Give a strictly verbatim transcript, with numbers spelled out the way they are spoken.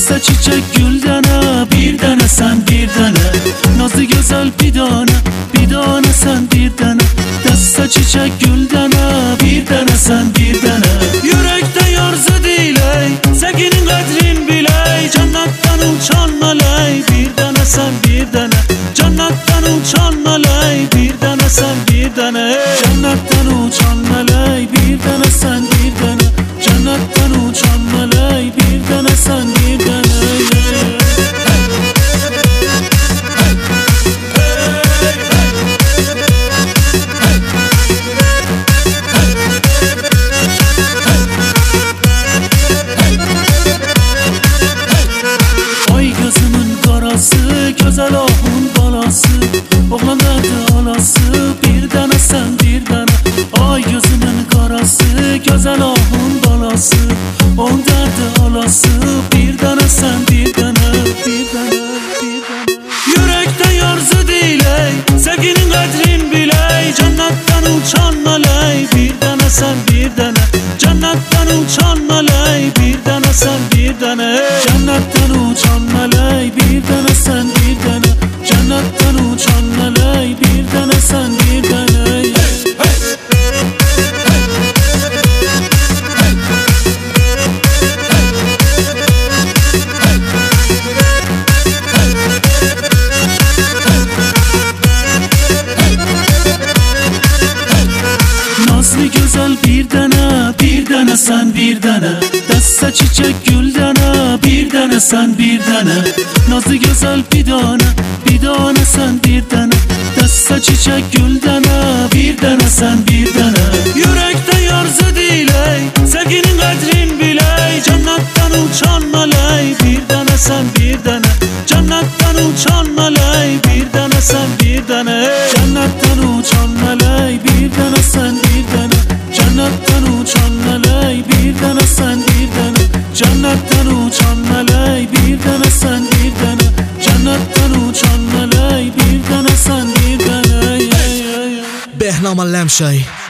Dasta çiçek gül dana, bir dana sen bir dana. Nazlı güzel bir dana, bir dana sen bir dana. Dasta çiçek gül dana, bir dana sen bir dana. Yürekte yarsı diley, sevginin kadrin biley. Cennattan uçan malay, bir dana sen bir dana. Cennattan uçan malay, bir dana sen bir dana. Cennattan uçan malay, bir dana sen bir dana. Cennattan uçan malay, bir dana sen bir dana. Ay gözümün karası, güzel ahun balası. Oğlan derdi alası, bir dana sen bir dana. Ay gözümün karası, güzel ahun balası. On derdi alası, bir dana sen bir dana. Bir dana, bir dana. Yürekte yarsı diley, sevginin kadrin biley. Cennattan uçan malay, bir dana sen bir dana. Cennattan uçan malay, bir dana sen bir dana. Cennattan uçan malay, bir dana sen bir dana. Cennattan uçan malay, bir dana sen bir dana. Nazlı güzel bir dana, bir dana sen bir dana. Dasta çiçek gül dana, bir dana sen bir dana. Nazlı güzel bir dana, bir dana sen bir dana. Dasta çiçek gül dana, bir dana sen bir dana. Yürekte yarsı diley, sevginin kadrin biley. Cennattan uçan malay, bir dana sen bir dana. Cennattan uçan malay, bir dana sen bir dana. Cennattan uçan malay, bir dana sen bir dana. Cennattan uçan malay, bir dana sen bir dana. Cennattan uçan malay, bir dana sen bir dana. Cennattan uçan malay, bir dana sen bir dana. Behnam Lemşay.